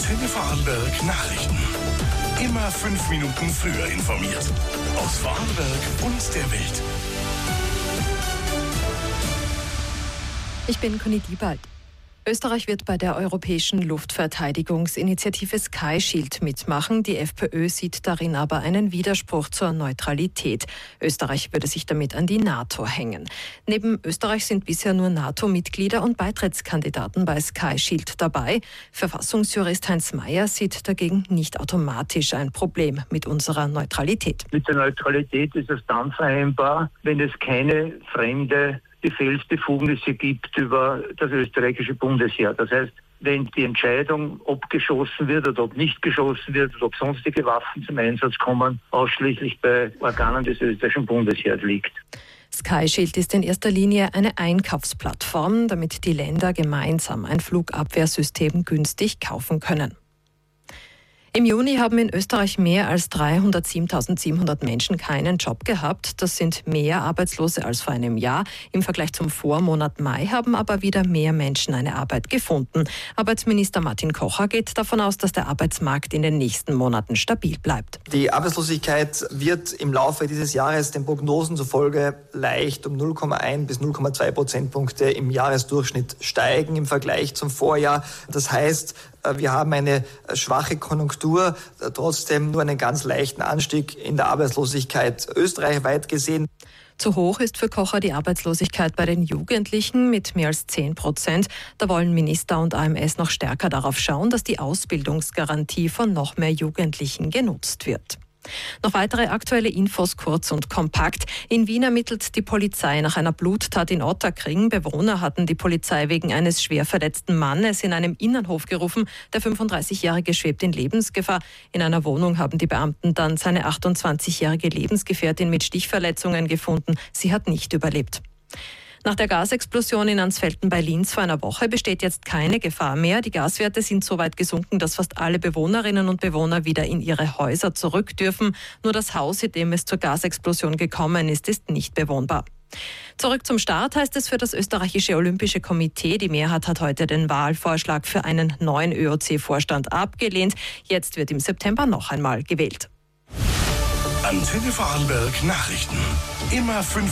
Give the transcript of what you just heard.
Antenne Vorarlberg Nachrichten. Immer 5 Minuten früher informiert. Aus Vorarlberg und der Welt. Ich bin Conny Diebald. Österreich wird bei der europäischen Luftverteidigungsinitiative Sky Shield mitmachen. Die FPÖ sieht darin aber einen Widerspruch zur Neutralität. Österreich würde sich damit an die NATO hängen. Neben Österreich sind bisher nur NATO-Mitglieder und Beitrittskandidaten bei Sky Shield dabei. Verfassungsjurist Heinz Mayer sieht dagegen nicht automatisch ein Problem mit unserer Neutralität. Mit der Neutralität ist es dann vereinbar, wenn es keine fremde Befehlsbefugnisse gibt über das österreichische Bundesheer. Das heißt, wenn die Entscheidung, ob geschossen wird oder ob nicht geschossen wird oder ob sonstige Waffen zum Einsatz kommen, ausschließlich bei Organen des österreichischen Bundesheers liegt. Sky Shield ist in erster Linie eine Einkaufsplattform, damit die Länder gemeinsam ein Flugabwehrsystem günstig kaufen können. Im Juni haben in Österreich mehr als 307.700 Menschen keinen Job gehabt. Das sind mehr Arbeitslose als vor einem Jahr. Im Vergleich zum Vormonat Mai haben aber wieder mehr Menschen eine Arbeit gefunden. Arbeitsminister Martin Kocher geht davon aus, dass der Arbeitsmarkt in den nächsten Monaten stabil bleibt. Die Arbeitslosigkeit wird im Laufe dieses Jahres den Prognosen zufolge leicht um 0,1 bis 0,2 Prozentpunkte im Jahresdurchschnitt steigen im Vergleich zum Vorjahr. Das heißt, wir haben eine schwache Konjunktur, trotzdem nur einen ganz leichten Anstieg in der Arbeitslosigkeit österreichweit gesehen. Zu hoch ist für Kocher die Arbeitslosigkeit bei den Jugendlichen mit mehr als 10%. Da wollen Minister und AMS noch stärker darauf schauen, dass die Ausbildungsgarantie von noch mehr Jugendlichen genutzt wird. Noch weitere aktuelle Infos kurz und kompakt. In Wien ermittelt die Polizei nach einer Bluttat in Ottakring. Bewohner hatten die Polizei wegen eines schwer verletzten Mannes in einem Innenhof gerufen. Der 35-Jährige schwebt in Lebensgefahr. In einer Wohnung haben die Beamten dann seine 28-jährige Lebensgefährtin mit Stichverletzungen gefunden. Sie hat nicht überlebt. Nach der Gasexplosion in Ansfelden bei Linz vor einer Woche besteht jetzt keine Gefahr mehr. Die Gaswerte sind so weit gesunken, dass fast alle Bewohnerinnen und Bewohner wieder in ihre Häuser zurück dürfen. Nur das Haus, in dem es zur Gasexplosion gekommen ist nicht bewohnbar. Zurück zum Start heißt es für das österreichische Olympische Komitee. Die Mehrheit hat heute den Wahlvorschlag für einen neuen ÖOC-Vorstand abgelehnt. Jetzt wird im September noch einmal gewählt. Antenne Vorarlberg Nachrichten. Immer 5